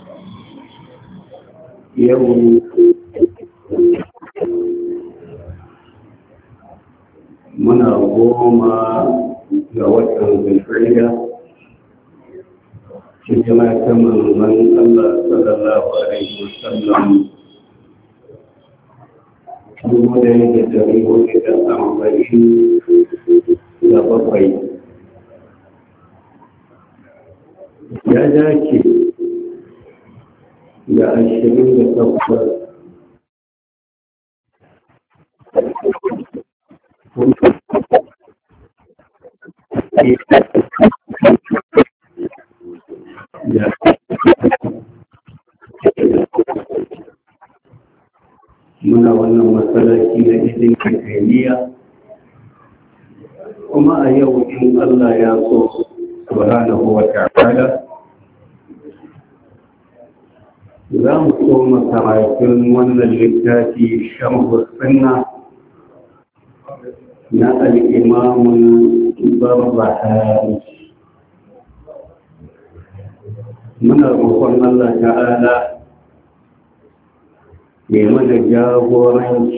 yau muna 10 ga watan zulhijja hijira ta manzon Allah sallallahu alaihi wasallam kuma da yake da rihohi da amfani da bakwai ya dace da 28 muna wannan matsalaci na izin kaitaniya kuma a yau in Allah ya so subhanahu wa ta'ala za mu so makaratun wannan littafi shamhu sunna na al'imamun barbahari muna roƙon Allah ta'ala ya mana jagoranci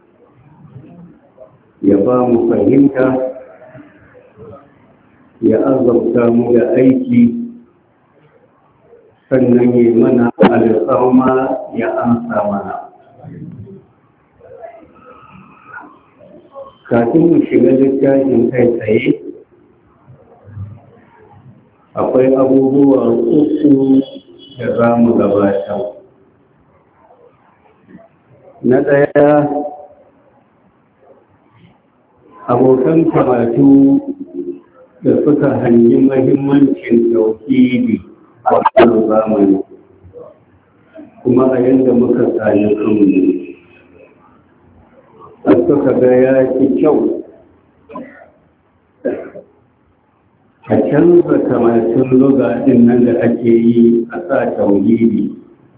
ya ba mu fahimta ya azabta mu da aiki sannan ya mana alƙarma ya amsa mana kafin mu shiga littafin kai tsaye akwai abubuwa uku da za mu gabata. Na ɗaya, abokan karatu da suka hanyi mahimmancin tauhidi a wannan zamani kuma a yadda muka sami kanmu a suka ga ya fi kyau a canza karatun lugaɗin nan da ake yi a sa tauhidi.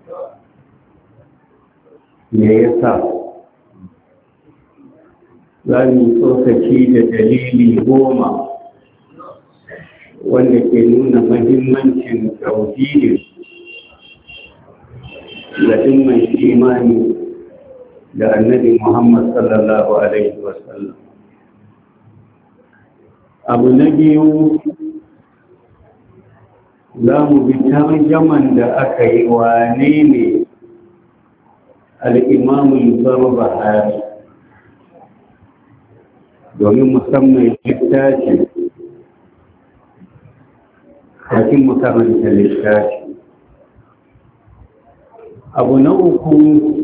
Me yasa za mu tsokaci da dalili 10 wanda ke nuna mahimmancin tauhidi da mai imani da annabi Muhammad sallallahu alaihi wasallam. Abu na biyu, za mu bi tarjaman da aka yi wane ne al'imamun barbahari domin musamman littafi kafin makaranta littafi. Abu na uku,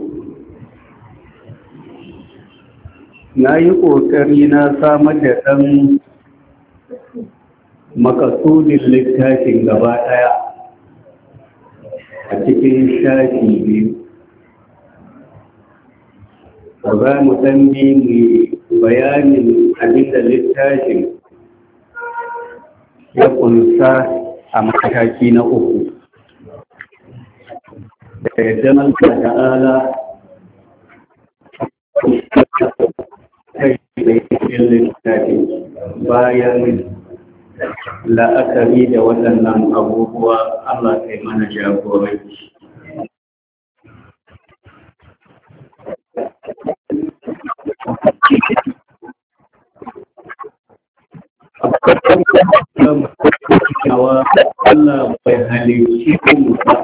na yi ƙoƙari na samar da ɗan makasudin littafin gaba ɗaya a cikin shafi biyu. Za mu ɗan bi mu bayanin abinda littafin ya ƙunsa a mataki na uku. Da yadda man ta'ala kai da yin littafin bayan la'akari da waɗannan abubuwa Allah kai mana jagoranci. Allah bai halicci mu ba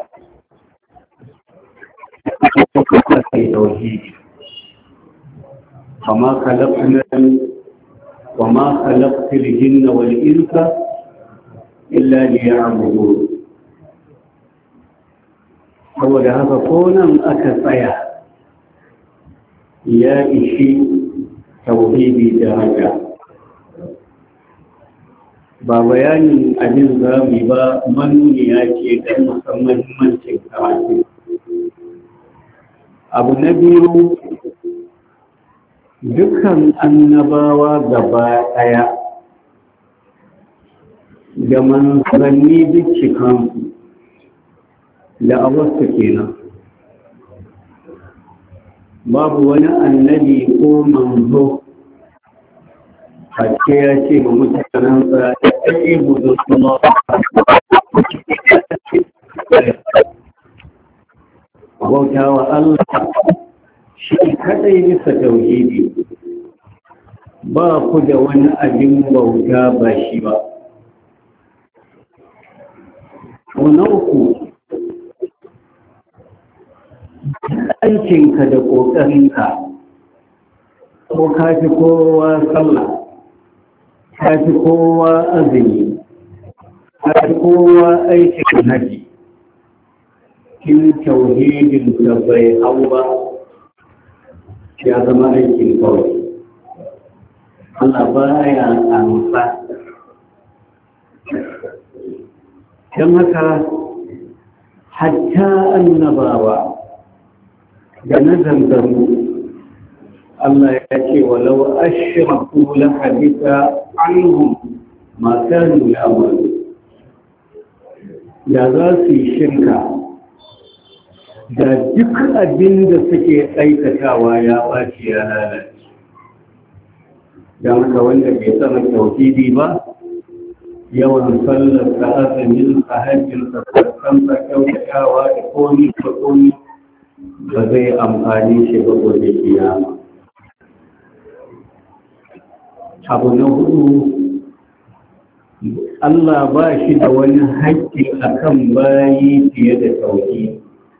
kai tauhidi وما خلقت الجن والإنس إلا ليعبدون. saboda haka konan aka tsaya ya ishi tauhidi da haka ba bayanin abin zami ba manuniya ce don musamman mahimmancin karatu. Abu na biyu, dukkan annabawa gaba ɗaya da manzanni duk cikansu da awarsu kenan. Babu wani annabi ko manzo hakke ya ce ba mutanensa ya ɗaya budu kuma bauta wa Allah shi kadai bisa tauhidi, ba ku da wani abin bauta ba shi ba. Na uku, aikinka da ƙoƙarinka, ko ka fi kowa sallah, ka fi kowa azumi, ka fi kowa aikin haji, in tauhidin da bai hau ba ya zama aikin kawai. Allah baya amsa. Don haka hatta annabawa da na zanzaru Allah ya ce walau ashraku la habita anhum ma kanu ya'malu. Da za su yi shirka da duk abin da suke aikatawa ya ɓaci ya lalace. Don haka wanda bai sama tauhidi ba, yawan sallar ta azumin ta hajjin ta farkon ta kyautatawa da komi ta komi ba zai amfani shi ba gobe kiyama. Abu na hudu, Allah ba shi da wani haƙƙi akan bayi fiye da tauhidi.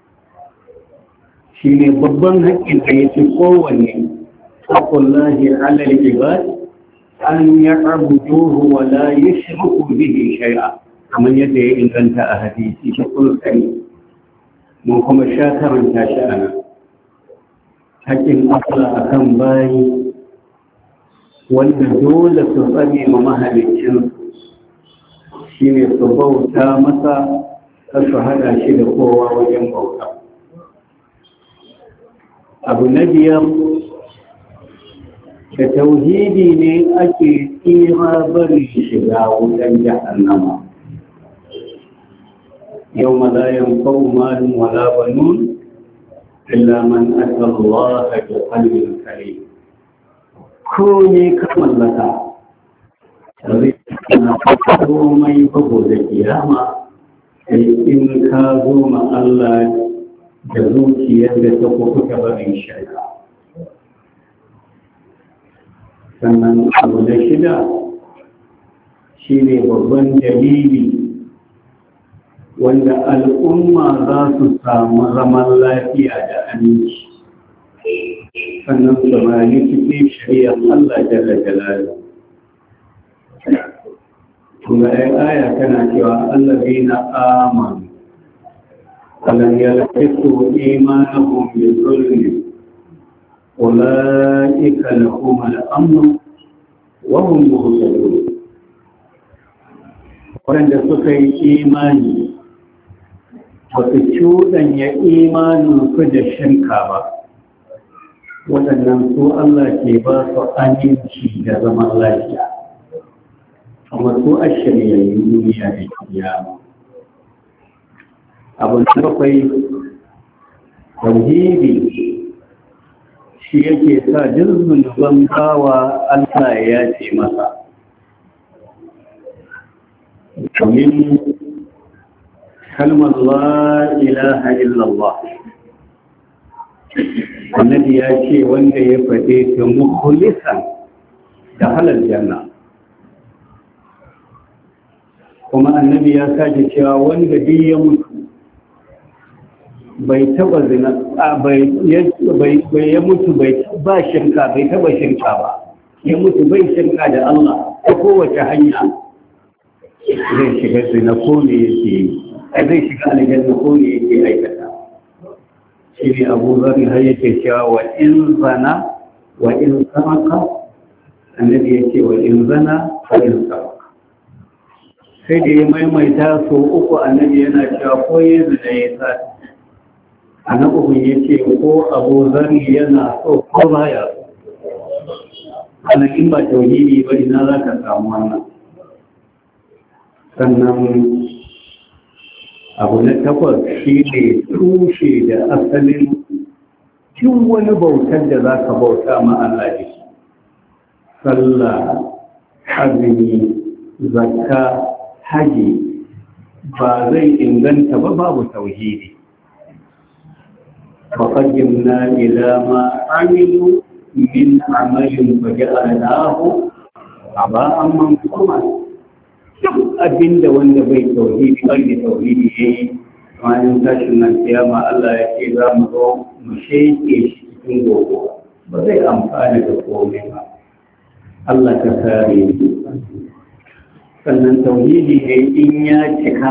Shi ne babban haƙƙin da ya fi kowanne haƙƙullahi alal ibad an ya'buduhu wa la yushriku bihi shay'a, kamar yadda ya inganta a hadisi shi kulkani mun kuma sha karanta shi ana. Haƙƙin Allah akan bayi wanda dole su tsare ma mahalicin shi ne su bauta masa, ta su haɗa shi da kowa wajen bauta. Abu na biyar, da tauhidi ne ake tsira bari shiga wutan jahannama. Yau malayan kawo malin wala banun illa man ata Allah bi qalbin salim. Ko ne ka mallaka zai na komai bago da kiyama sai in ka zo ma Allah da zuciyar da ta kuka barin shari'a. Sannan abu na shida shi ne babban dalili wanda al'umma za su samu zaman lafiya da aminci, sannan su rayu cikin shari'ar Allah jalla jalaluhu. Kuma aya tana cewa allazina amanu ولم يلبسوا إيمانهم بظلم أولئك لهم الأمن وهم مهتدون. wanda suka yi imani ba su cuɗanya imaninsu da shirka ba, waɗannan su Allah ke ba su aminci da zaman lafiya, kuma su a shiryayyun duniya da kiyama. Abu na bakwai, tauhidi shi yake sa duk zunuban bawa Allah ya ce masa. Domin kalmar la ilaha illallah, annabi ya ce wanda ya faɗe ta mukhlisan da halal janna. Kuma annabi ya sake cewa wanda duk ya mutu bai taba zina ya mutu ba shirka, bai taba shirka ba, ya mutu bai shirka da Allah ta kowace hanya, zai shiga zina ko ne yake yi, zai shiga aljanna ko ne yake aikata. Shi ne Abu Zar har yake cewa wa in zana wa in saraka, annabi ya ce wa in zana wa in saraka. Sai da ya maimaita so uku, annabi yana cewa ko ya zina ya sa. Annabi ya ce ko Abu Zar yana so ko baya so. Ana in ba tauhidi ba ina za ka samu wannan. Sannan abu na takwas shi ne tushe da asalin duk wani bautar da za ka bauta ma Allah da shi. Sallah, azumi, zakka, haji ba zai inganta ba babu tauhidi. فقدمنا إلى ما عملوا من عمل فجعلناه هباء منثورا. duk abinda wanda bai tauhidi bai tauhidi yayi bayan tashin nan kiyama Allah ya ce za mu zo mu sheke shi cikin gobe ba zai amfana da komai ba. Allah ka kare mu. Sannan tauhidi ne in ya cika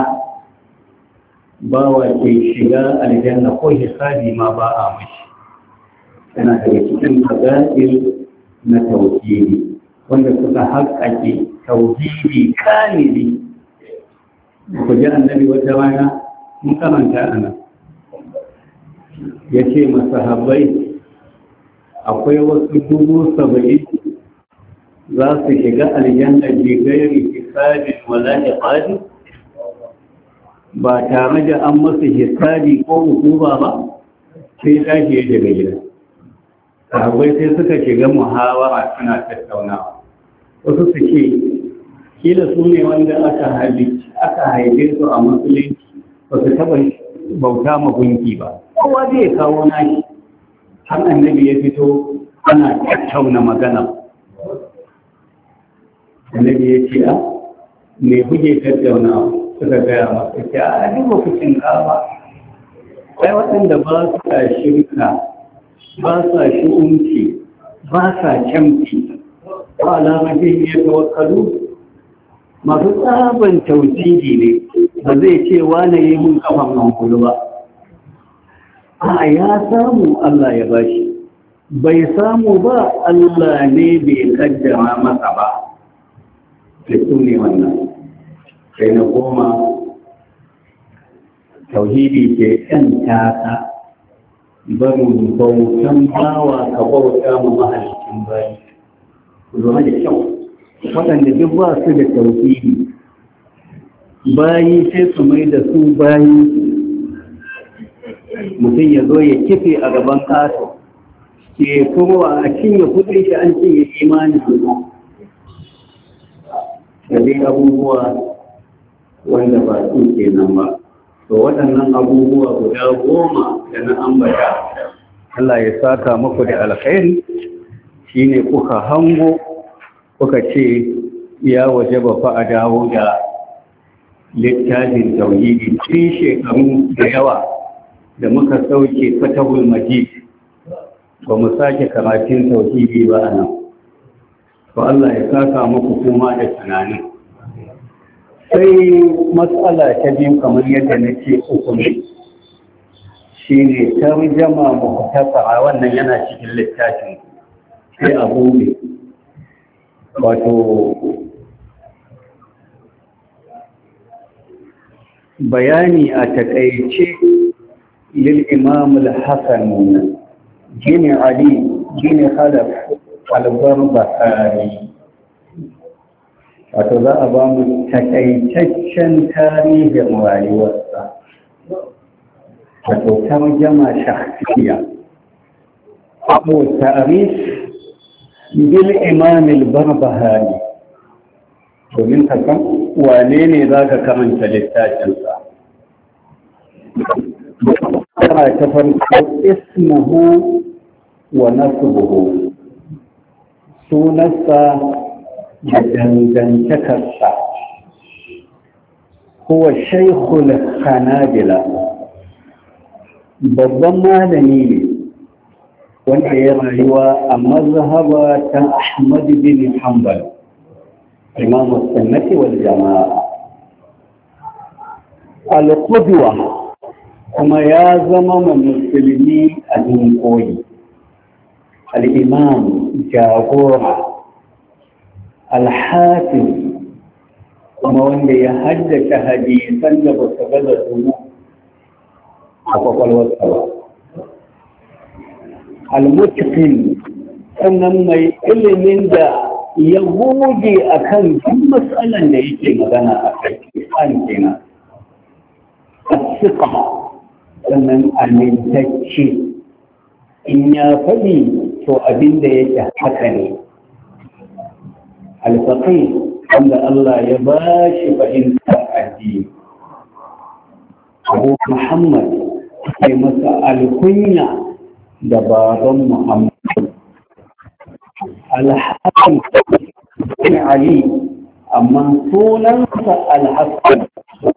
bawa ke shiga aljanna ko hisabi ma ba a mashi. Yana daga cikin fadail na tauhidi wanda suka haƙaƙe tauhidi kamili. Ku ji annabi wata rana mun karanta ana ya ce masahabbai akwai wasu 70,000 za su shiga aljanna bi gairi hisabin wala iqabi, ba tare da an masa hisabi ko hukuma ba. Sai tashi ya daga gida, sahabbai sai suka shiga muhawara suna tattaunawa. Wasu su ce kila su ne wanda aka haife su a musulunci ba su taba bauta ma gunki ba, kowa zai kawo nashi. Har annabi ya fito ana tattauna magana. Annabi ya ce, a me kuke tattauna? Suka gaya masu ce, a duba kucin kawa. Kai waɗanda ba su ka shirka, ba sa shi'unci, ba sa camfi, ba alamajin ya tawakkalu. Masu tsaban tauhidi ne, ba zai ce wane yi mun kafan hankulu ba. A ya samu Allah ya bashi, bai samu ba Allah ne bai kaddama masa ba. Da su ne wannan. Sai na goma, tauhidi ke ‘yan taka, barin bautan bawa ka bauta mu mahalicin bayi. Ku zama da kyau. Waɗanda duk ba su da tauhidi bayi sai su mai da su bayi. Mutum ya zo ya kife a gaban ƙato ke kuma a cinye kudin shi an cinye imani da dai abubuwa wanda ba su ke nan ba. To waɗannan abubuwa guda 10 da na ambata Allah ya saka muku da alkhairi shine kuka hango kuka ce ya waje ba fa a dawo da littafin tauhidi cikin shekaru da yawa da muka sauke fatahul majid ba mu sake karatun tauhidi ba a nan. To Allah ya saka muku kuma da tunanin. Sai matsala ta biyu kamar yadda na ce uku ne, shi ne tarjama muhtasa, wannan yana cikin littafin sai abu ne. Wato bayani a takaice lil imam al-hasan bin ali bin khalaf al-barbahari. Wato za a ba mu takaitaccen tarihin rayuwarsa, wato tarjama shakhsiyya. Abu ta'rif bil imam al-barbahari, domin ka san wane ne za ka karanta littafinsa. Kara ta farko ismuhu wa nasbuhu, sunansa da dangantakarsa. Huwa shaykhul hanabila, babban malami ne wanda ya rayuwa a mazhaba ta Ahmad bin Hanbal, imam sunnati wal jama'a. Al-qudwa, kuma ya zama musulmi a koyi. Al-imam, jagora. Al-hafiz, kuma wanda ya haddace hadisan da ba su gaza su a kwakwalwarsa ba. Al-mutqin, sannan mai ilimin da ya goge a kan duk matsalan da yake magana a kai, an kenan. As-siqa, sannan amintacce, in ya faɗi to abin da yake haka ne. Al-faqih, wanda Allah ya ba shi fahimtar addini. Abu Muhammad kai masa alkunya da baban Muhammad Al-Hassan bin Ali, amma sunansa Al-Hassan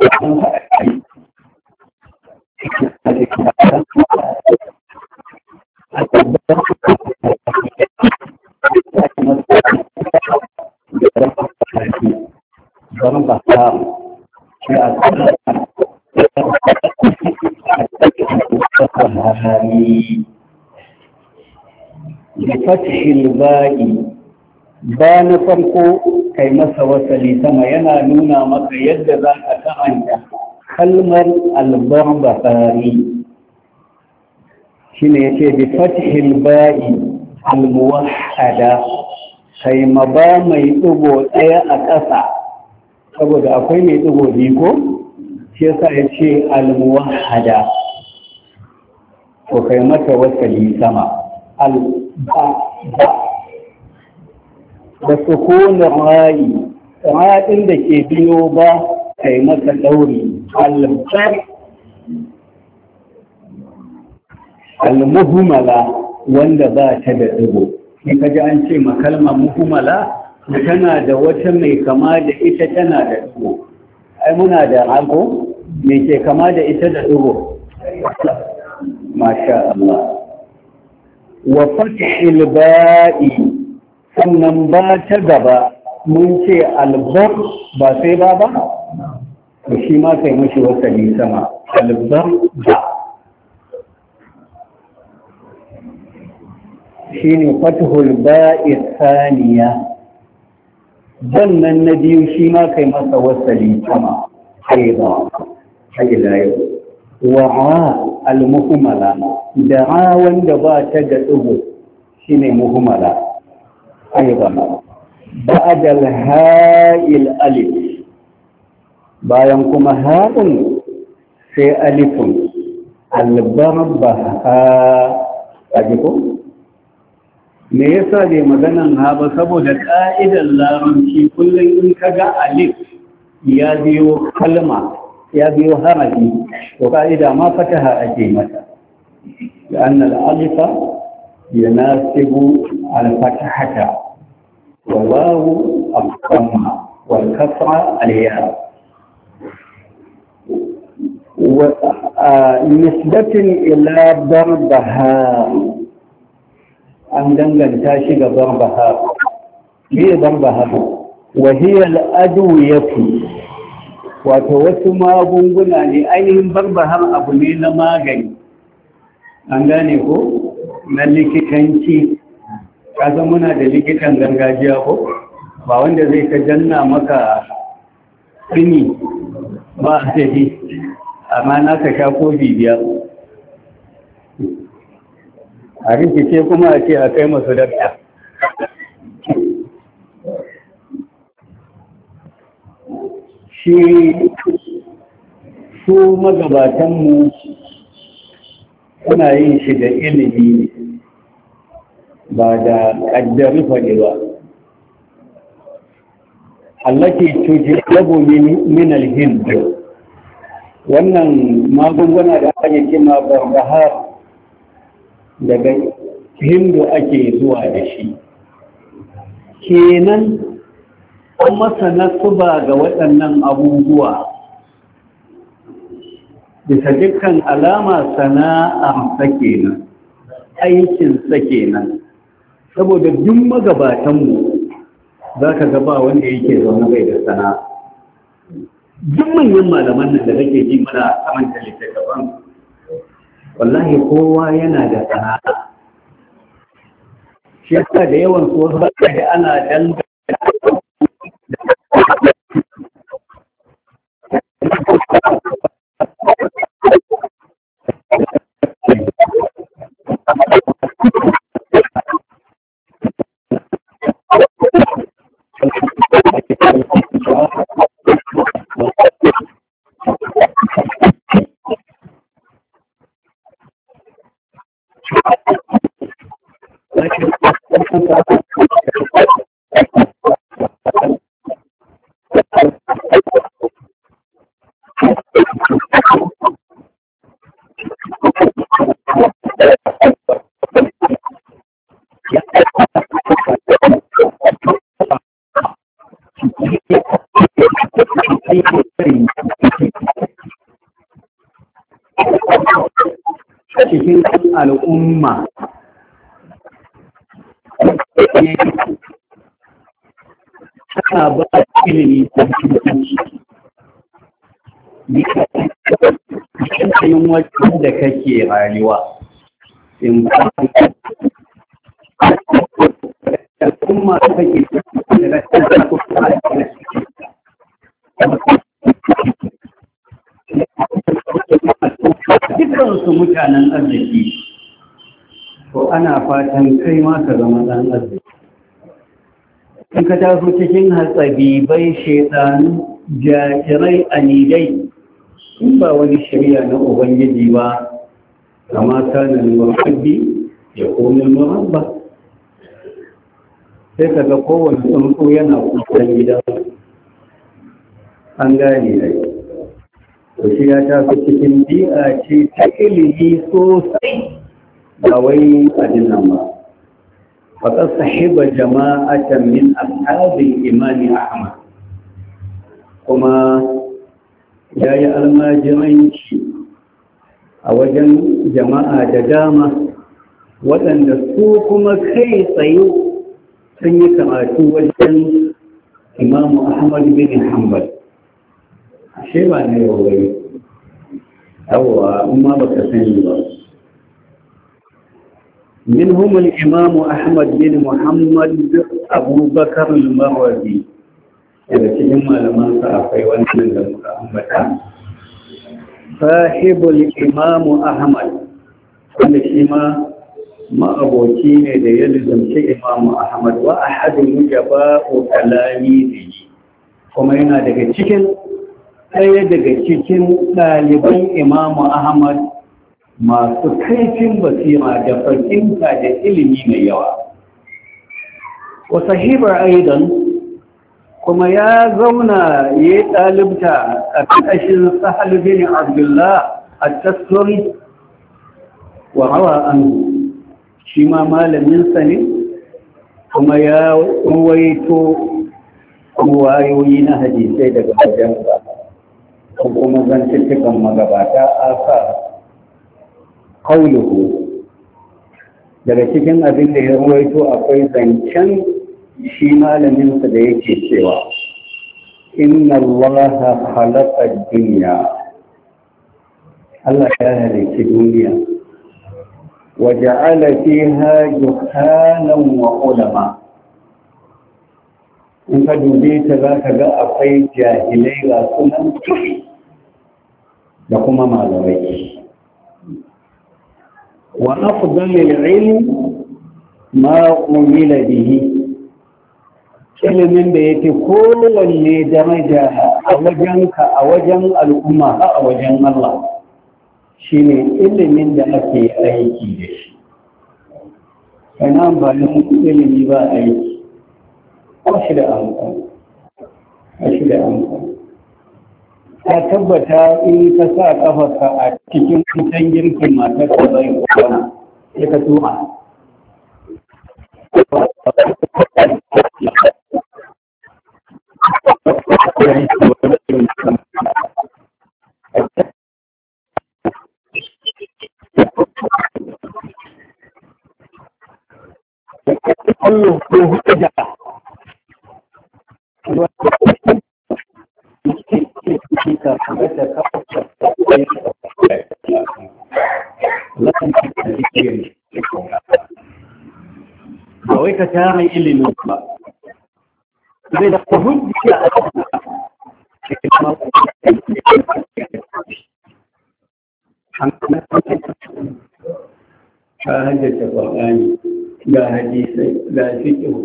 بفتح الباء ba na farko kai masa wasali sama yana nuna maka yadda za ka ta'anta kalmar albarbahari shi ne ya ce bi fatihil ba'i almuwahada kai ma ba mai ɗigo ɗaya a ƙasa saboda akwai mai ɗigo biyu ko shi yasa ya ce almuwahada ko kai mata wasali sama da sukunin ra'in da ke biyo ba kai masa ɗauri al-muhumala wanda ba ta da ɗigo in ka ji an ce makalma muhumala tana da wata mai kama da ita tana da ɗigo ai muna da hago mai ke kama da ita da ɗigo masha Allah wa fatihil ba'i sannan ba ta gaba mun ce albar ba sai ba ba to shi ma kai mashi wasali sama albar ba shi ne fatihul ba'i saniya sannan na biyu shi ma kai masa wasali sama haida haida yau wa'a al-muhmala da wanda ba ta da ɗigo shi ne muhmala أيضا بعد الهاء الألف bayan kuma ha'un sai alifun albarbaha a jiko? Me yasa dai maganan ha ba saboda ƙa'idar larabci kullum in kaga alif ya biyo kalma ya biyo harafi to ƙa'ida ma fataha ake mata da annal alifa يناسب الفتحة والواو الضمة والكسرة الياء ونسبة إلى ضربها عندما تاشق ضربها هي ضربها وهي الأدوية وتوسم أبونا لأيهم ضربها أبنين ماغي عندما na likitanci kasan muna da likitan gargajiya ko ba wanda zai ka janna maka tsini ba a tafi amma na ka sha ko bibiya a rikice kuma a ce a kai masu dakta shi su magabatanmu suna yin shi da ilimi ba da ƙaddari faɗi ba. Allake tujilabu min al-hind wannan magunguna da ake kima barbahar daga hindu ake zuwa da shi. Kenan an masa nasuba ga waɗannan abubuwa bisa dukkan alama sana'arsa kenan aikinsa kenan saboda duk magabatanmu za ka gaba wanda yake zaune bai da sana'a duk manyan malaman nan da kake ji mana kamanta littattafan wallahi kowa yana da sana'a shi yasa da yawan su wasu ba da ana dangane cikin al'umma ana ba ilimi da mutunci cikin wajen da kake rayuwa in ba al'umma take da dukansu mutanen arziki to ana fatan kai ma ka zama ɗan arziki in ka taso cikin hatsabibai shaidanu jajirai anidai in ba wani shari'a na ubangiji ba kama kanan murabbi ya komi murabba sai ka ga kowane tsuntsu yana kusan gida an gane da to shi ya taso cikin bi'a ce ta ilimi sosai ba wai adinan ba faƙar sahiba jama'atan min ashabin imani ahmad kuma ya yi almajiranci a wajen jama'a da dama waɗanda su kuma kai tsaye sun yi karatu wajen imamu ahmad bin hanbal ashe ba na yau bai yawwa amma ba ka sani ba منهم الإمام أحمد بن محمد أبو بكر المروزي إذا تجمع لما سأفعي وانسان لما أمبتا صاحب الإمام أحمد والإمام ما أبوتين يلزم شيء إمام أحمد وأحد النجباء تلاميذه kuma yana daga cikin ɗaya daga cikin ɗaliban Imam Ahmad masu kaifin basira da fahimta da ilimi mai yawa. Wa sahibar aidan kuma ya zauna ya yi ɗalibta a ƙarƙashin Sahal bin Abdullah at-Tasturi wa hawa an shi ma malaminsa ne kuma ya ruwaito wayoyi na hadisai daga wajensa kuma zantuttukan magabata asa kauluhu daga cikin abin da ya ruwaito akwai zancen shi malaminsa da yake cewa inna allaha khalaqa ad-dunya Allah ya halicci duniya wa ja'ala fiha juhalan wa ulama in ka dube ta za ka ga akwai jahilai ga sunan da kuma malamai wa afdalul ilm ma umila bihi ilimin da yake kowanne daraja a wajenka a wajen al'umma a wajen Allah shine ilimin da ake aiki da shi kana amfanin ilimi ba aiki ba shi da amfani ka tabbata in ka sa kafarka a cikin kusan girkin matar ka zai kwana sai ka tuha Allah ko hujja ba wai ka tara ilimin ba zai da hujja a ka hajjata ƙwaƙani ga hadisai ga fiƙihu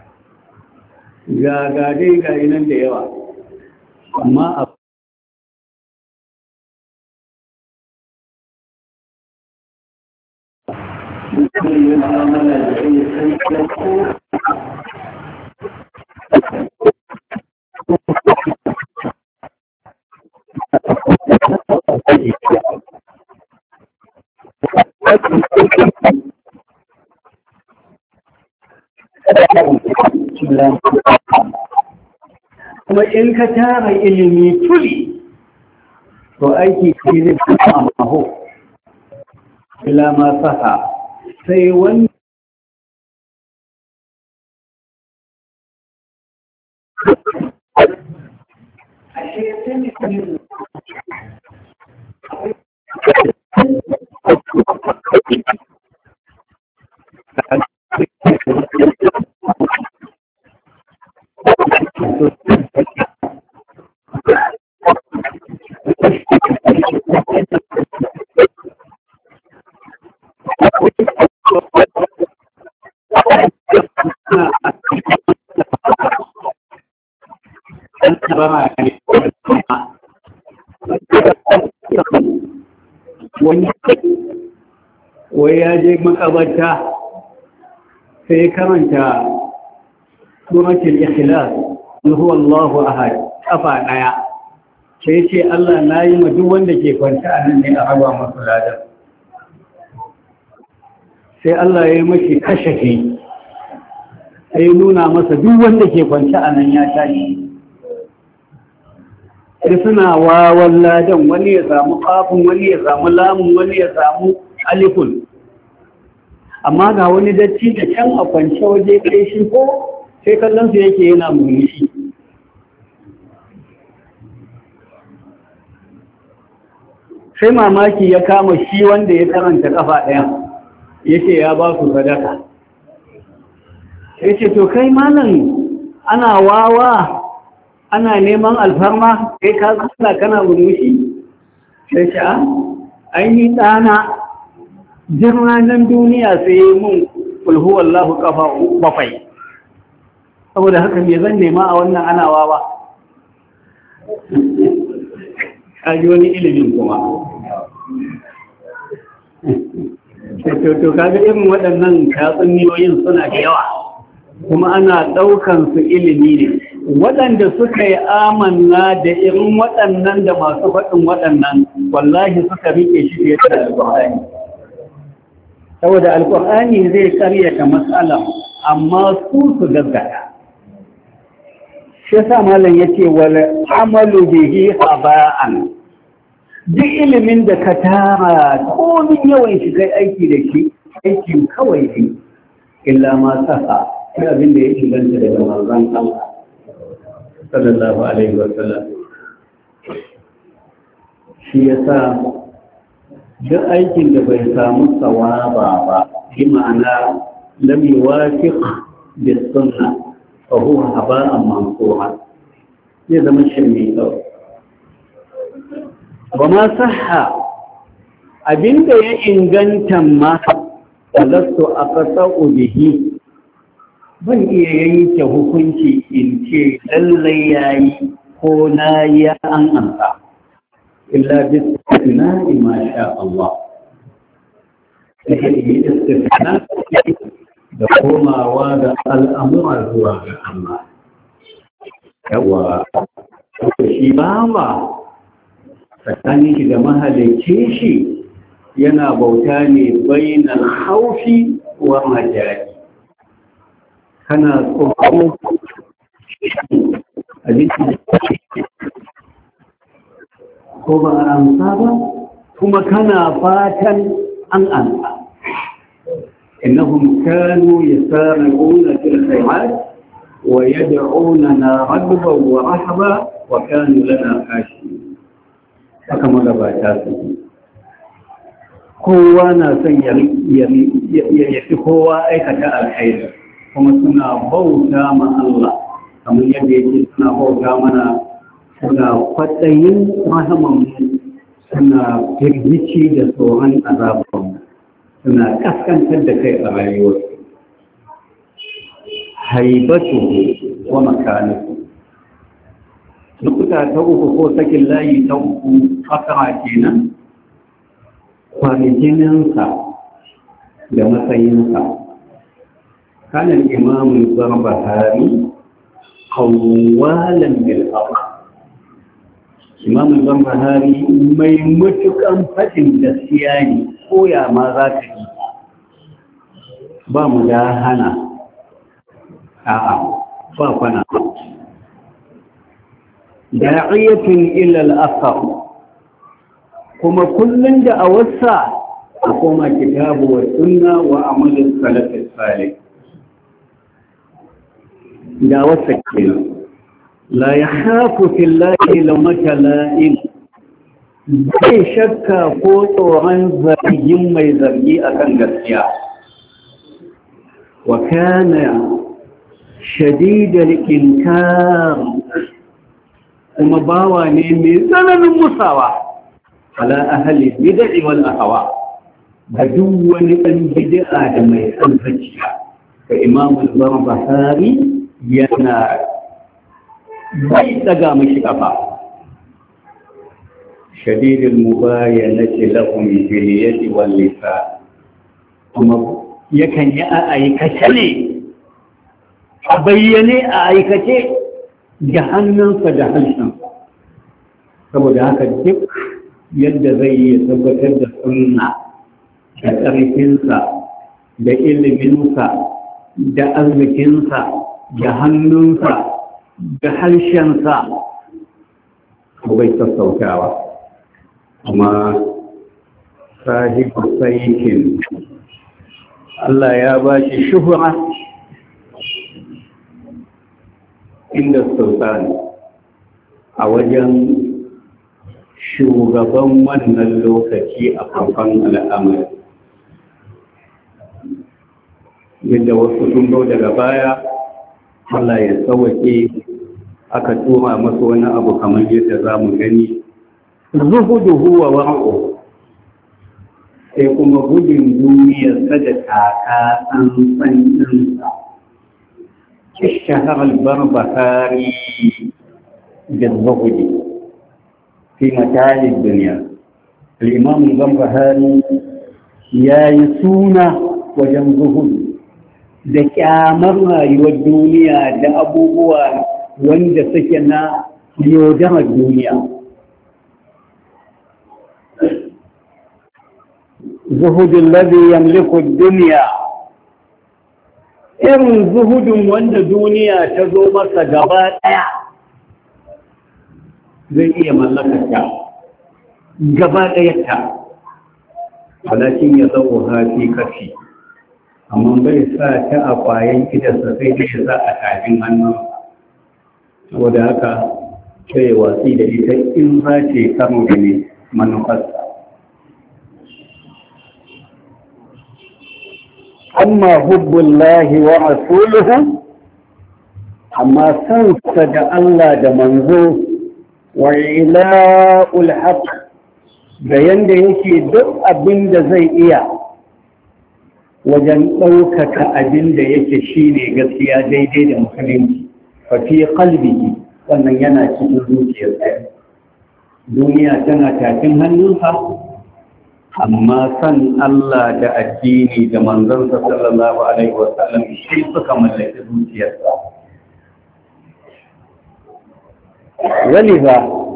ga dai ga nan da yawa amma a kuma in ka tara ilimi tuli to aiki shi zai kuma maho illa ma saha sai wani wai ya je makabarta sai karanta suratul ikhlas huwa Allahu ahad kafa daya sai ce Allah nayi ma duk wanda ke kwanta a nan ne a raba masa ladan sai Allah ya yi mashi kashafi sai nuna masa duk wanda ke kwanta a nan ya tashi sai suna wawan ladan wani ya samu kafin wani ya samu lamun wani ya samu alifun amma ga wani datti da can a kwance waje kai shi ko sai kallon su yake yana murmushi sai mamaki ya kama shi wanda ya karanta kafa ɗaya yake ya ba su sadaka sai ce to kai malam ana wawa ana neman alfarma kai ka zana kana murmushi sai ce a ainihin ɗana jin ranar duniya sai yi mun kulhuwallahu kafa bakwai saboda haka me zan nema a wannan anawa ba kaji wani ilimin kuma to kaga irin waɗannan tatsuniyoyin suna da yawa kuma ana ɗaukan su ilimi ne waɗanda suka yi amanna da irin waɗannan da masu faɗin waɗannan wallahi suka rike shi fiye da alƙur'ani saboda alƙur'ani zai karyata matsala amma su gaggata shi yasa malam yace wal amalu bihi haba'an duk ilimin da ka tara komin yawan shi kai aiki da shi aikin kawai ne illa ma saka sai abin da ya inganta daga manzon Allah sallallahu alaihi wasallam shi yasa duk aikin da bai samu sawaba ba bi ma'ana lam yuwafiq bis sunnah fa huwa haba'an mansura zai zama shirme kawai wa ma sahha abinda ya inganta ma walastu aqta'u bihi ban iya yanke hukunci in ce lallai yayi ko na ya an amsa illa bi istisna'i ma sha Allah sai istisna da komawa da al'amura zuwa ga Allah yawa shi ba ma tsakanin shi da mahalicci shi yana bauta ne bainal haufi wa majari kana tsoro ko ba a amsa ba kuma kana fatan an amsa innahum kanu yasari'una fil khayrat wa yad'unana raghaban wa rahaba wa kanu lana khashi'in haka magabata su kowa na son ya fi kowa aikata alkhairi kuma suna bauta ma Allah kamar yadda yake suna bauta mana suna kwaɗayin rahamanmu suna firgici da tsoron azabanmu suna kaskantar da kai a rayuwarsu haibatu wa makaniku lokuta ta uku ko sakin layi ta uku fakara kenan kwanakininsa da matsayinsa kanan imamun barbahari kawalan bil'awa imamun barbahari mai matukan fadin gaskiya ne koya ma za ka yi ba mu da hana a'a ba kwana da'iyatun ila al-athar kuma kullun da a wasa a koma kitabu wa sunna wa amalin salafis salih da wasa kenan la yakhafu fillahi lawmata la'in bai shakka ko tsoron zargin mai zargi akan gaskiya wa kana shadidal inkar kuma bawa ne mai tsananin musawa ala ahli bid'i wal ahwa da duk wani ɗan bid'a da mai san zuciya ka Imam al-Barbahari yana bai daga mashi kafa shadidul mubayanati lahum bil yadi wal lisan kuma yakan yi a aikace ne a bayyane a aikace da hannunsa da harshen saboda haka duk yadda zai yi tabbatar da sunna da ƙarfinsa da iliminsa da arzikinsa da hannunsa da harshensa bai sassautawa amma sahibu saikin Allah ya ba shi shuhura inda sultan a wajen shugaban wannan lokaci a farkon al'amari yadda wasu sun zo daga baya Allah ya tsawake aka tuma masa wani abu kamar yadda za mu gani zuhudu huwa wa'u sai kuma gudun duniyarsa da taka tsantsaninsa ishahar al-barbahari da zuhudi fi matalin duniya al-imam al-barbahari ya yi suna wajen zuhudu da kyamar rayuwar duniya da abubuwa wanda suke na yaudarar duniya zuhudun labi yamliku duniya irin zuhudun wanda duniya ta zo masa gaba ɗaya zai iya mallakar ta gaba ɗaya ta walakin ya zau hafi kafi amma bai sa ta a kwayan idansa sai da sa a tafin hannun saboda haka sai watsi da ita in za ce karo da ne manufarsa amma hubbullahi wa rasuluhu amma sansa da Allah da manzo wa ila'ul haqq da yanda yake duk abin da zai iya wajen ɗaukaka abin da yake shi ne gaskiya daidai da musulunci fafi kalbihi wannan yana cikin zuciyarsa duniya tana tafin hannunsa amma san Allah da addini da manzansa sallallahu alaihi wasallam shi suka mallaki zuciyarsa wani ba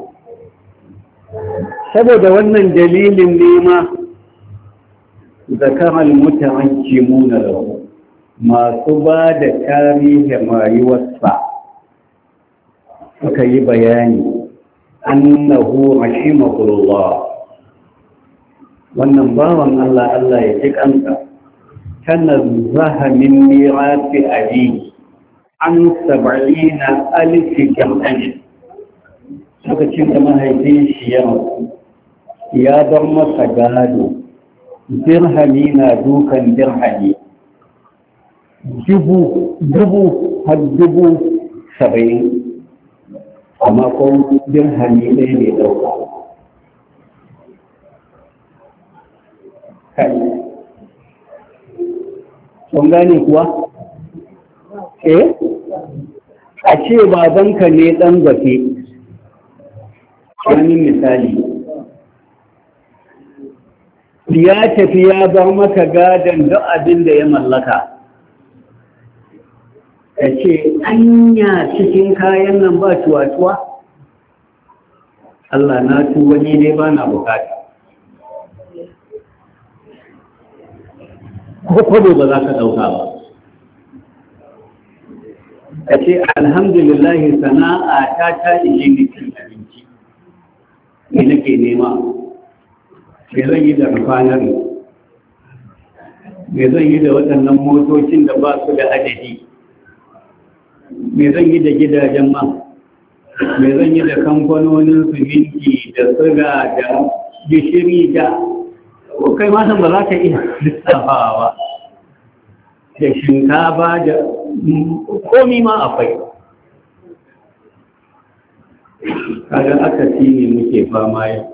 saboda wannan dalilin nema ذكر المتعجمون له ما سبا da tarihin rayuwarsa suka yi bayani annahu rahimahullah wannan bawan Allah ya ji kansa tanazzaha min mirasi abi an 70,000 jam'an lokacin da mahaifin shi ya bar masa gado dirhami na dukan dirhami dubu har 70 amma ko dirhami ɗaya ne ɗauka kai kun gane kuwa a ce babanka ne ɗan gwafe wani misali ya tafi ya bar maka gadon duk abin da ya mallaka ka ce anya cikin kayan nan ba tuwa-tuwa Allah na tuwa ni dai ba na bukata ko kwado ba za ka ɗauka ba ka ce alhamdulillahi sana'a ta ishe ni cin abinci me nake nema me zan yi da rufanar me zan yi da waɗannan motocin da ba su da adadi, me zan yi da gidajen ma, me zan yi da kamfanonin siminti da siga da gishiri da kai matan ba za ka iya lissafawa da shinkafa da komi ma akwai. Kaga akasi ne muke fama yau.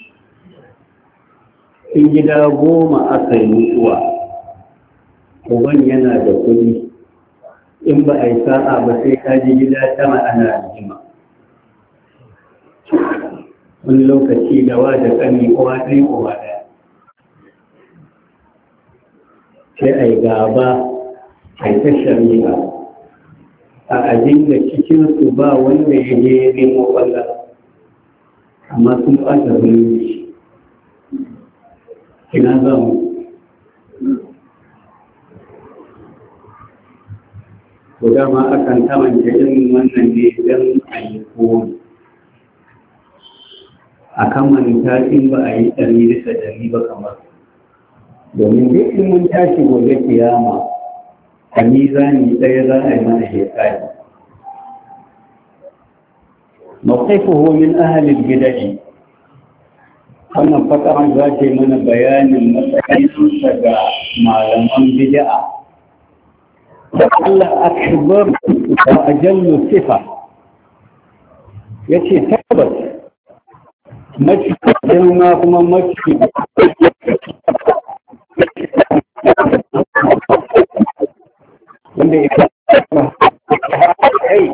In gida 10 aka yi mutuwa, uban yana da kuɗi, in ba a yi sa'a ba sai ka ji gida tama ana jima. Wani lokaci da wa da ƙani uwa ɗaya uwa ɗaya. Sai a yi gaba, a yi ta shari'a, a ajin da cikinsu ba wanda ya je ya nemo ƙwalla, amma sun ɓata zumunci. Ina za mu? Ko dama akan kamanta irin wannan ne don a yi komi. A kamanta in ba a yi 100% ba kamar. Domin duk in mun tashi gobe kiyama, a mizani ɗaya za a yi mana shekari. Mawqifuhu min ahlil bid'ah. Wannan fakaran za ta yi mana bayanin matsayinsa ga malaman bid'a. Allah akbar wa ajallu sifa yace tabbas mace girma kuma mace wanda ya kai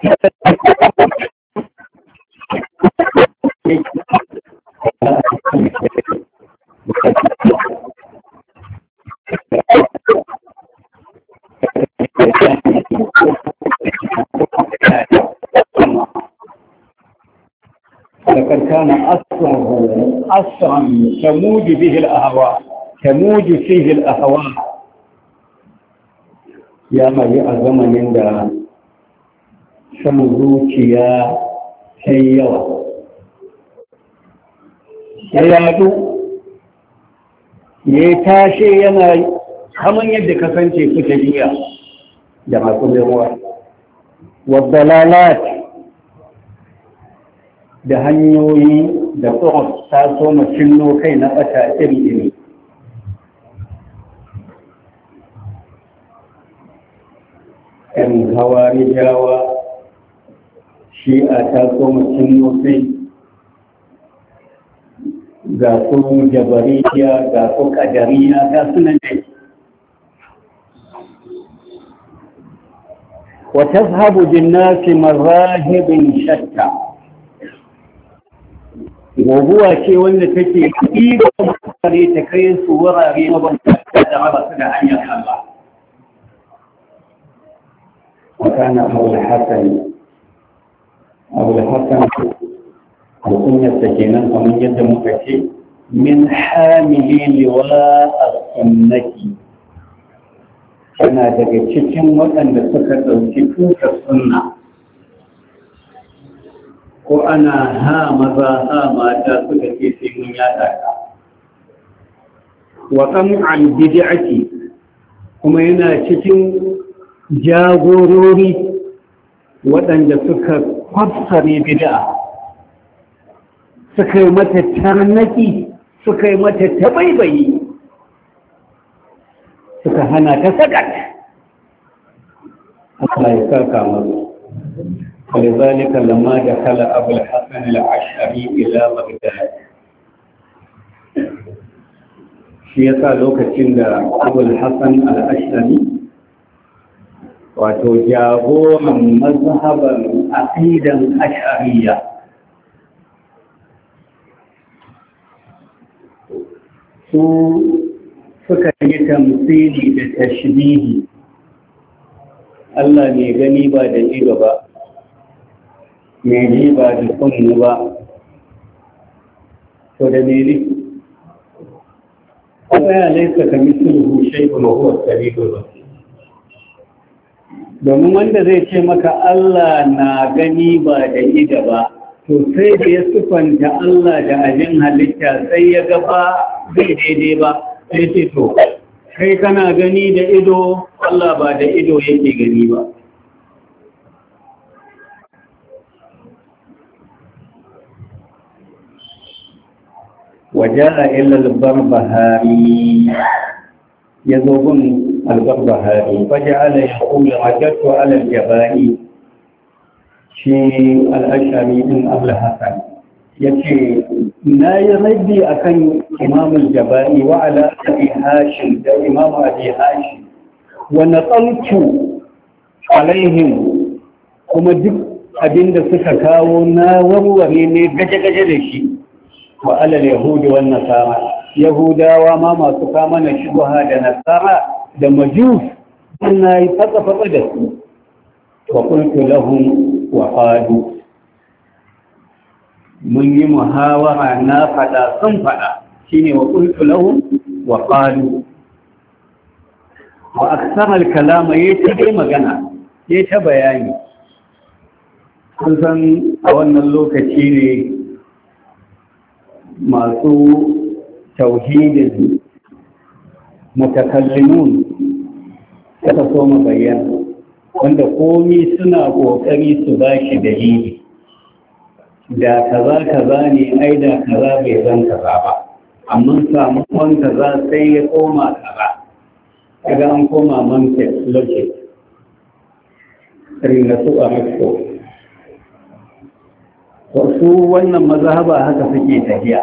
لقد كان أسرا تموج به الأهواء تموج فيه الأهواء يا ما يعظم من دا سمزوكيا سيوا يادو يتاشي ينا كمن يد كسنتي فتجيا جماعة الروح والضلالات da hanyoyi da tsohon taso macillo kai na ɓata iri-iri. ‘Yan hawari jawa shi a taso macillo kai ga su jabariya ga su ƙadariya ga sunan dai. Wata zahabu jinnasi mazahibin shatta. Guguwa ce wanda take ɗiba mutane ta kai su wurare mabanta da raba su da hanyar Allah. Wakana Abu Hassan al'ummar ta kenan kamar yadda muka ce min hamili liwa as-sunnati, yana daga cikin waɗanda suka ɗauki tutar sunna. Ko ana ha maza ha mata suka ce sai mun yada ta. Wa qam'an bid'ati, kuma yana cikin jagorori waɗanda suka kwafsare bid'a, suka yi mata tarnaki, suka yi mata tabaibayi, suka hana ta sakat. Allah ya saka masu. ولذلك لما دخل أبو الحسن الأشعري إلى بغداد shi yasa lokacin da Abul Hassan al-Ash'ari wato jagoran mazhaban aqidan ash'ariyya su suka yi tamsili da tashbihi, Allah mai gani ba da ido ba, mai ji ba da kunnu ba, to da mene kuma ya laisa ka mislihu shay'un wa huwa as-sami'ul basir. Domin wanda zai ce maka Allah na gani ba da ido ba, to sai da ya sufanta Allah da abin halitta sai ya ga ba zai daidai ba, sai ce to kai kana gani da ido, Allah ba da ido yake gani ba. وجاء إلى البربهاري يذوبون البربهاري فجعل يقول عجبت على الجبائي شيء الأشعري من أبل حسن يكي لا يردي أكن إمام الجبائي وعلى أبي هاشم إمام أبي هاشم ونقلت عليهم كما دك أبين دسكاكاو ناوروري نجاجاجا لشي وعلى اليهود والنصارى يهودا وما ما سكامنا شبهة نصارى دمجوس أنها يفتفق دسو وقلت لهم وقالوا من يمهاورا نافدا صنفدا شيني وقلت لهم وقالوا وأكثر الكلام يتبع مغنى يتبعاني kusan a wannan lokaci ne masu tauhidin mutakallimun suka so mu bayyana wanda komi suna kokari su ba shi dalili da kaza ne ai da kaza bai zan kaza ba amma samuwan kaza sai ya koma kaza kaga an koma mantik logic rinna su a mexico wasu wannan mazhaba haka suke tafiya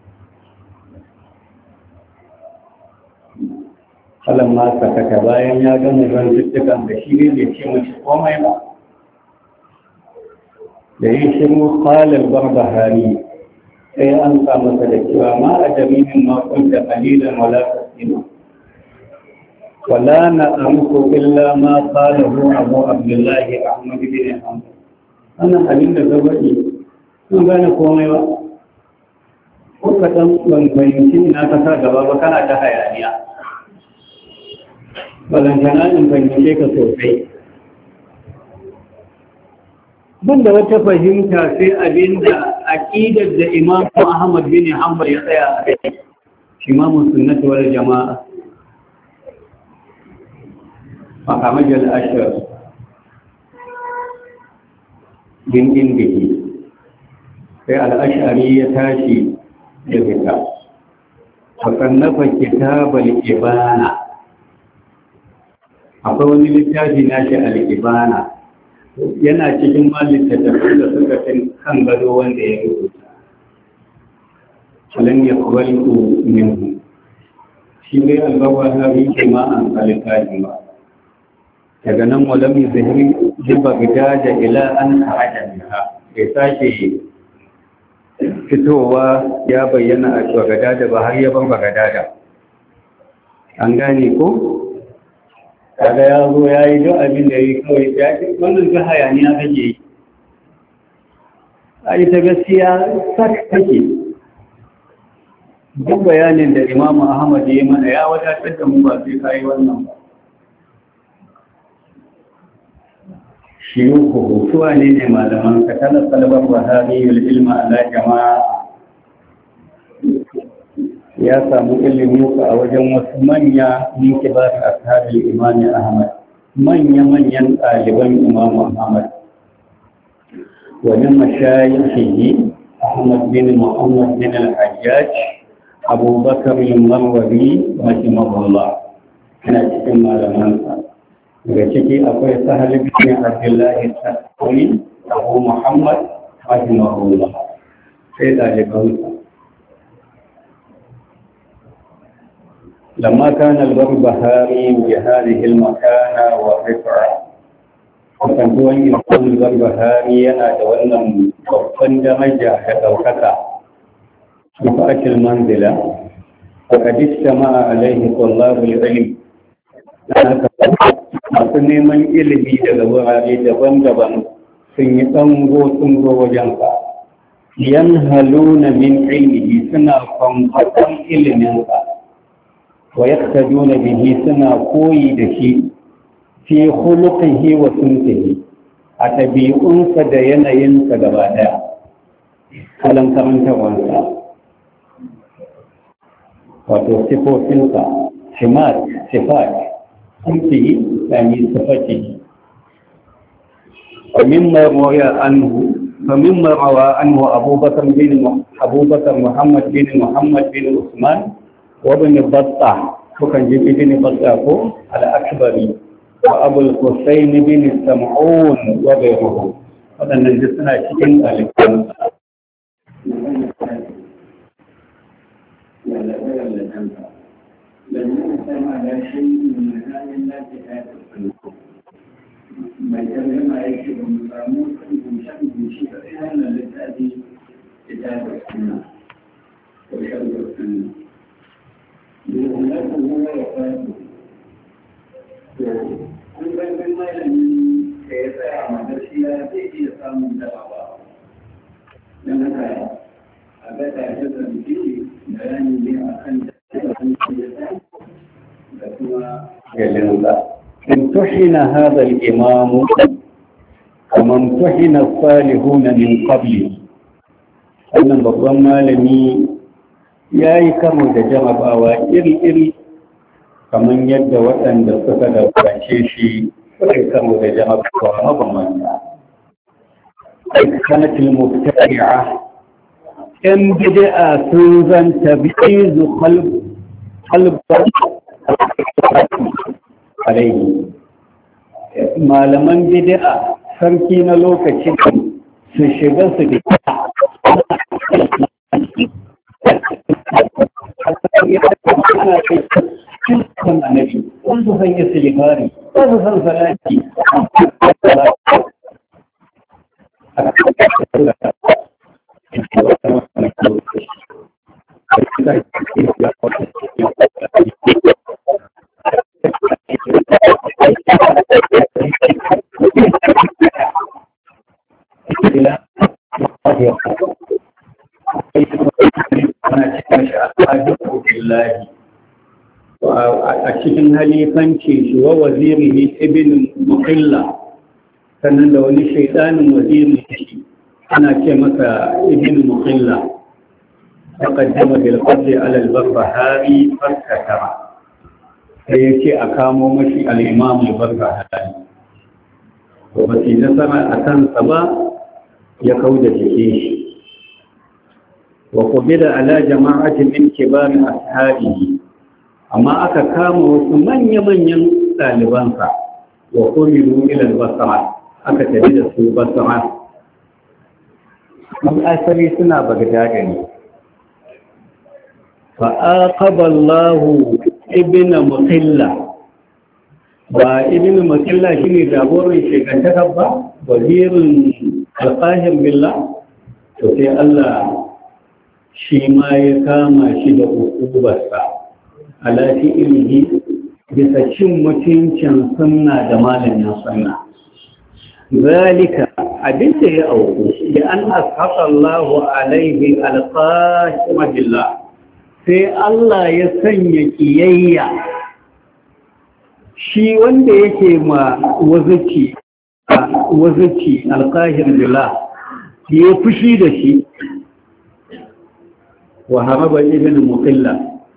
kalan ma sakata bayan ya gama zantuttukan da shi ne bai ce mace komai ba da yi shiru kalar barbahari sai an sa masa da cewa ma a jami'in makon da kalilan wala kasina wala na amko illa ma qalahu abu abdullahi ahmad bin hanbal wannan abin da gabaɗi sun gane komai ba ko kaɗan ban fahimci ina ka sa gaba ba kana ta hayaniya balantana in fahimce ka sosai ban da wata fahimta sai abin da aƙidar da imam ahmad bin hanbal ya tsaya a kai imamun sunnati wal jama'a فخرج الأشر من عنده الأشعري يتاشي جبتا فصنف كتاب الإبانة akwai wani littafi nashi al-ibana yana cikin littattafai da suka kan gado wanda ya rubuta falan ya kwalku minhu shi dai albawa hari ma an littafi ba daga nan walami zahiri jiba gida da ila an haɗa biha bai sake fitowa ya bayyana a shugada da ba har ya ban bagada an gane ko kaga ya zo ya yi duk abin da ya yi kawai ya ce wannan ga hayaniya kake yi a ita gaskiya sak take duk bayanin da imamu ahmad ya yi mana ya wadatar da mu ba sai ka yi wannan ba shiyuku hutuwa ne malaman ka tana salabar wahabiyul ilma ala jama'a ya samu ilimin a wajen wasu manya min kibar ashabil imam ahmad manyan ɗaliban imam ahmad wani mashayikhi ahmad bin muhammad bin al-hajjaj abubakar al-marwazi rahimahullah yana cikin malamansa daga ciki akwai sahal bin abdullahi tasawwi abu muhammad rahimahullah sai ɗalibansa لما كان البربهاري بهذه المكانة والرفعة وكان هو يقول البربهاري أنا تولى وفن درجة كتوكتا رفعة المنزلة وقد اجتمع عليه طلاب العلم masu neman ilimi daga wurare daban-daban sun yi tsango wajensa yan haluna min ilmihi suna kwamfatan iliminsa wa yaktaduna bihi suna koyi da shi fi khuluqihi wa sunnihi a tabi'unsa da yanayinsa gaba daya kalan karantawarsa wato sifofinsa صفات صفته يعني صفته. فمما روى عنه أبو بكر محمد بن عثمان وابن بطة، وكان جيب ابن بطة الأكبري وأبو الحسين بن سمعون وغيره. هذا نجسنا شكل الكلام. لن نسمع على شيء من هذه الناس ما يتكلم عليه من قاموس من شيء فإنها لتأتي كتاب السنة وشرط السنة لأنه هو وفاته. كل ما يسعى مدرسية تأتي يسامون دعوة لأنها أبدا جزء فيه بيان لأخذ امتحن هذا الإمام كما امتحن الصالحون من قبله. wannan babban malami ya yi karo da jarabawa iri-iri kamar yadda waɗanda suka gabace shi suka yi karo da jarabawa mabambanta. Aikanatul mubtadi'a ‘yan bid'a sun zanta bi'izu kalbar alaihi. Malaman bid'a sarki na lokacin su shiga su da cikin annabi, wanda san yi silifari, wanda san salati. a cikin halifanci shi wa waziri ibn muqilla, sannan da wani shaidanin waziri shi ana ce masa ibn muqilla. taqaddama bil qadri ala al barbahari fasakara, sai yace a kamo mashi al imam al barbahari, to ba sai nasara akan sa ba, ya kauda jike shi. wa qubida ala jama'atin min kibar ashabihi, amma aka kama wasu manya-manyan ɗalibansa wa kumiru ilal basara, aka tafi da su basara. asali suna bagdada ne. fa'aqaballahu ibn muqilla, ba ibn muqilla shine jagoran shekantaka ba, wazirin alqahir billah, to sai Allah shi ma ya kama shi da ukubarsa ala fi'ilihi bisa cin mutuncin sunna da malamin sunna. zalika abin da ya auku da an ashaqa Allahu alaihi alqahima billah, sai Allah ya sanya kiyayya shi wanda yake ma wazuci alqahir billah, ya fushi da shi. wa haraba ibn muqilla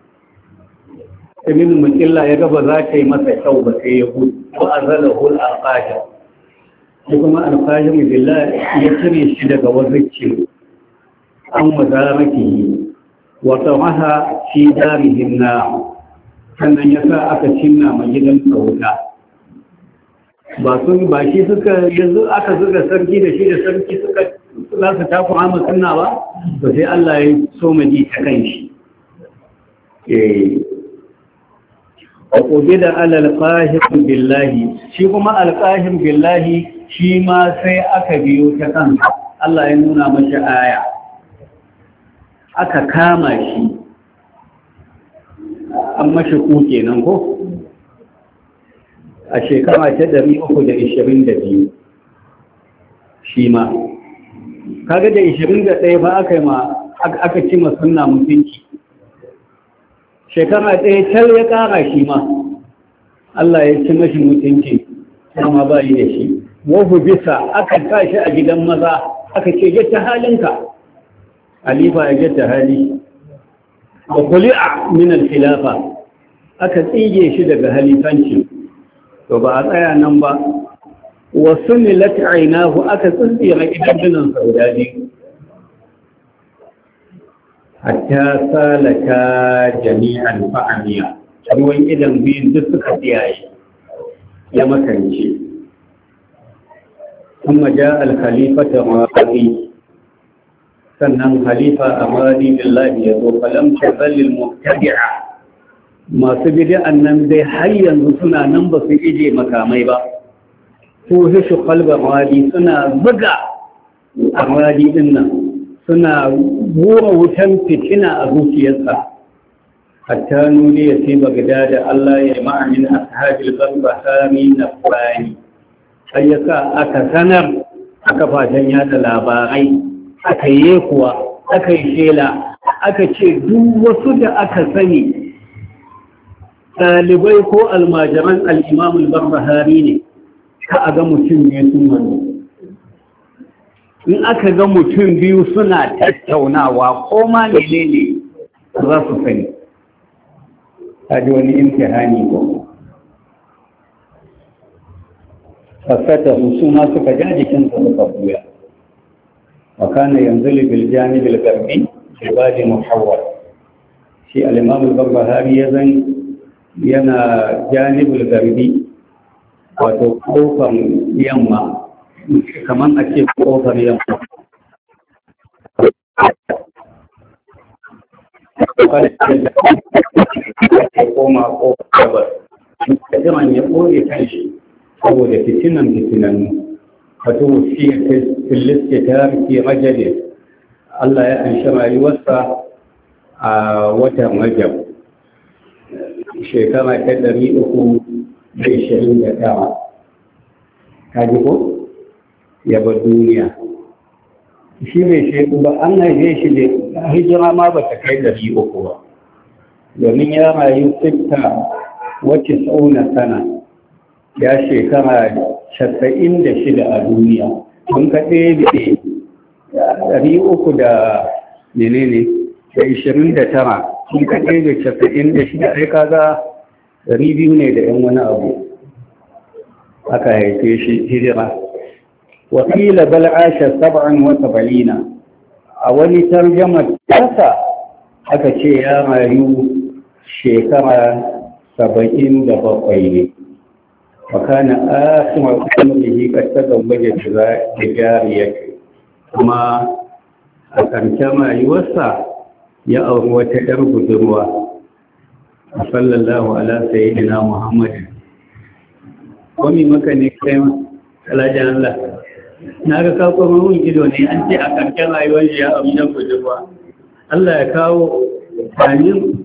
ya gaba za ta yi masa kyau ba, sai ya gudu. wa azalahu al-qahir, kuma al-qahir billah ya cire shi daga wazici an wazaraki wa tawaha fi darihim na, sannan ya sa aka cinna ma gidan sauta. ba shi suka yanzu aka zuga sarki da shi da sarki suka za su tafi amma sunna ba, to sai Allah ya so mu ji ta kan shi. وقبض على القاهر بالله, shi kuma alqahir billahi shi ma sai aka biyo ta kansa. Allah ya nuna mashi aya, aka kama shi, an mashi ku kenan ko a shekara ta 322 shi ma kaga da 21 fa aka ci ma sunna mutunci. shekara ɗaya tar ya ƙara shi ma Allah ya ci mashi mutunci, kuma ba yi da shi. wahu bisa aka tashi a gidan maza, aka ce getta halinka, alifa ya getta hali. wa kuli'a min al-khilafa, aka tsige shi daga halifanci. To ba a tsaya nan ba, wasu milat ainahu aka tsintsira idanunansa guda biyu. Hatta salata jami'an fa'amiya, ruwan idan biyun duk suka tsiyaye, ya makance. Kuma ja al-khalifata mawaqi, sannan khalifa amali billahi ya zo falam tazallil mubtadi'a, masu bid'an nan dai har yanzu suna nan ba su ije makamai ba. Su hishu qalba amali suna buga amali din nan, suna goma wutan fitina a zuciyarsa. Hatta nuni ya ce bagada da Allah ya ma'amin ashabil barbahari na fani, har ya sa aka sanar a kafafen yada labarai, aka yi kuwa, aka yi shela, aka ce duk wasu da aka sani ɗalibai ko almajiran al'imamul barbahari ne, ka a ga mutum ne sun wani. In aka ga mutum biyu suna tattaunawa ko ma ne za su sani. Ta ji wani imtihani ko. Fasata su ma suka ja jikinsa suka buya. Wa kana yanzu bil janibil garbi ibadi muhawwar. Shi al-Imam al-Barbahari ya zan yana janibul garbi, wato kofar yamma, kamar a ce kofar yamma. Ya koma kofar gabar, da jaman ya ɓoye kan shi saboda fitinan wato shi ya kai filiste ta rufe majalis. Allah ya anshi rayuwarsa a watan Rajab shekara ta 329, ka ji ko ya bar duniya. Shi bai shaidu ba, an haife shi da hijira ma ba ta kai 300 ba, domin ya rayu sitta wacce tsauna sana, ya shekara 96 a duniya. Sun kaɗe da 300 da menene da 29, sun kaɗe da 96, ai kaga 200 ne da 'yan wani abu aka haife shi hijira. Wakila bal'asha 77, a wani tarjamar tasa aka ce ya rayu shekara 77 ne. Wakana akhir umrihi qad tazawwaja bi jariyati, kuma a ƙarshen rayuwarsa ya auri wata 'yar budurwa. Sallallahu ala sayyidina Muhammad. Wani maka ne kai alajin Allah, na ga kakon mun ido ne, an ce a ƙarshen rayuwar shi ya auri 'yar budurwa. Allah ya kawo tanin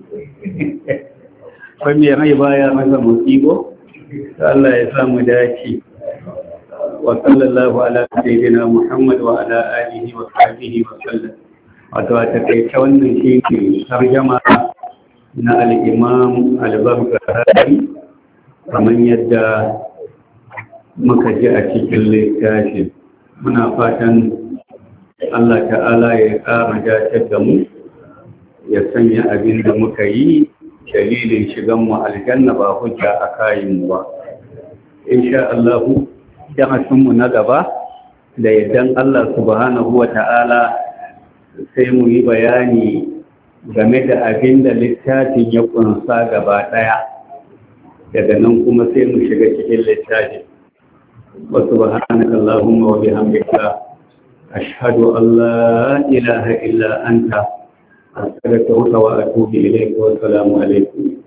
wani rai baya masa musibo. Allah ya samu dace. Wa sallallahu ala sayyidina Muhammad wa ala alihi wa sahbihi wa sallam. Wato a takaice wannan shi ne tarjama na al-Imam al-Barbahari kamar yadda muka ji a cikin littafin. Muna fatan Allah ta'ala ya ƙara dace da mu, ya sanya abin da muka yi dalilin shigan mu aljanna ba hujja a kayan mu ba. Insha Allah darasin mu na gaba da yardan Allah subhanahu wa ta'ala sai mu yi bayani game da abin da littafin ya kunsa gaba daya, daga nan kuma sai mu shiga cikin littafin. Wa subhanaka Allahumma wa bihamdika ashhadu an la ilaha illa anta أستغفرك وأتوب إليك والسلام عليكم.